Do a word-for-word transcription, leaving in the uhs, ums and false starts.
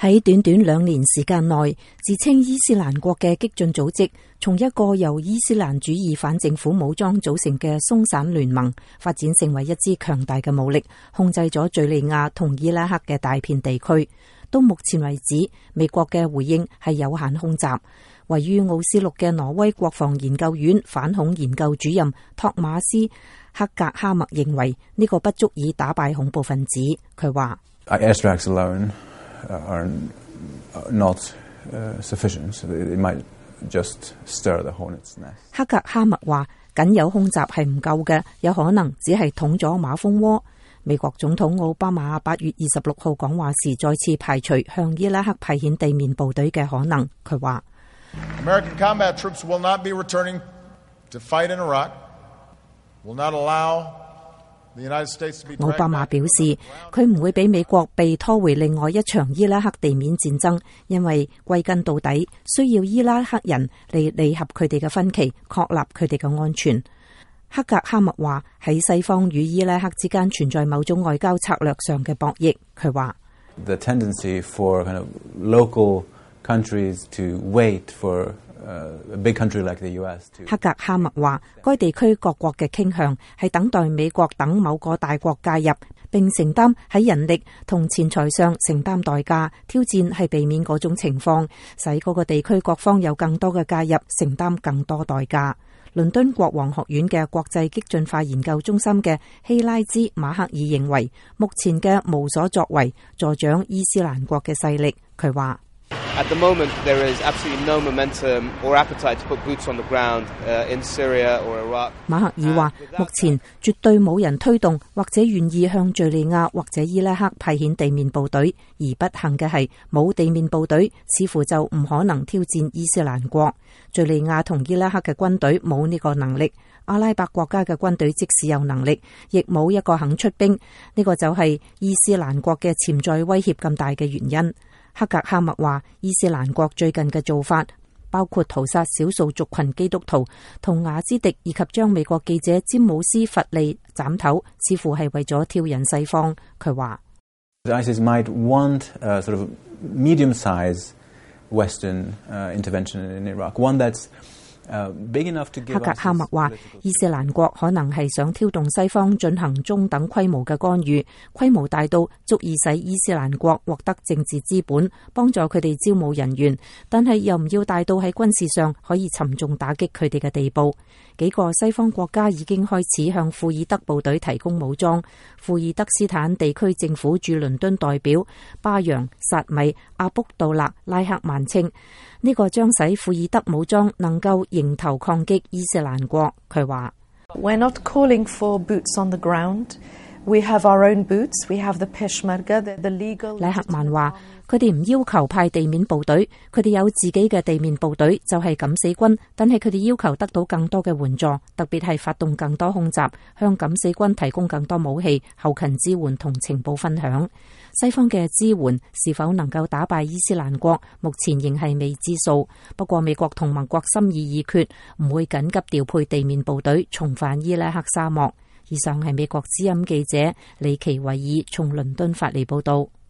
喺短短兩年時間內，自稱伊斯蘭國嘅激進組織，從一個由伊斯蘭主義反政府武裝組成嘅鬆散聯盟，發展成為一支強大嘅武力，控制咗敘利亞同伊拉克嘅大片地區。到目前為止，美國嘅回應係有限空襲。位於奧斯陸嘅挪威國防研究院反恐研究主任托馬斯克格哈默認為呢個不足以打敗恐怖分子。佢話 ：Airstrikes alone are not sufficient. It might just stir the hornet's nest. 克格哈默話：僅有空襲係唔夠嘅，有可能只係捅咗馬蜂窩。美國總統奧巴馬八月二十六號講話時，再次排除向伊拉克派遣地面部隊嘅可能。佢話 ：American combat troops will not be returning to fight in Iraq. Will not allow the United States to be. 奧巴馬表示，佢唔會俾美國被拖回另外一場伊拉克地面戰爭，因為歸根到底，需要伊拉克人嚟彌合佢哋嘅分歧，確立佢哋嘅安全。克格哈默話：喺西方與伊拉克之間存在某種外交策略上嘅博弈。佢話 ：The tendency for kind of local countries to wait for a big country like the U S. 克格哈默話：該地區各國嘅傾向係等待美國等某個大國介入，並承擔喺人力同錢財上承擔代價。挑戰係避免嗰種情況，使嗰個地區各方有更多嘅介入，承擔更多代價。倫敦國王學院嘅國際激進化研究中心嘅希拉茲馬克爾認為，目前嘅無所作為助長伊斯蘭國嘅勢力。佢話 ：At the moment, there is absolutely no momentum or appetite to put boots on the ground in Syria or Iraq. 馬克爾話：目前絕對冇人推動或者願意向敘利亞或者伊拉克派遣地面部隊，而不幸嘅係冇地面部隊，似乎就唔可能挑戰伊斯蘭國。敘利亞同伊拉克嘅軍隊冇呢個能力，阿拉伯國家嘅軍隊即使有能力，亦冇一個肯出兵。呢個就係伊斯蘭國嘅潛在威脅咁大嘅原因。克格哈默話：伊斯蘭國最近嘅做法，包括屠殺少數族群基督徒同雅茲迪，以及將美國記者詹姆斯弗利斬頭，似乎係為咗挑釁西方。佢話 ：ISIS might want a sort of medium-sized Western intervention in Iraq, one that's big enough to give. 克格哈默話：伊斯蘭國可能係想挑動西方進行中等規模嘅干預，規模大到足以使伊斯蘭國獲得政治資本，幫助佢哋招募人員，但係又唔要大到喺軍事上可以沉重打擊佢哋嘅地步。幾個西方國家已經開始向庫爾德部隊提供武裝。庫爾德斯坦地區政府駐倫敦代表巴揚薩米阿卜杜勒拉克曼稱，呢個將使庫爾德武裝能夠迎頭抗擊伊斯蘭國。佢話 ：We're not calling for boots on the ground. We have our own boots. We have the Peshmerga, the legal. 拉克曼話：佢哋唔要求派地面部隊，佢哋有自己嘅地面部隊，就係敢死軍。但係佢哋要求得到更多嘅援助，特別係發動更多空襲，向敢死軍提供更多武器、後勤支援同情報分享。西方嘅支援是否能夠打敗伊斯蘭國，目前仍係未知數。不過美國同盟國心意已決，唔會緊急調配地面部隊重返伊拉克沙漠。以上係美國之音記者李奇維爾從倫敦發嚟報道。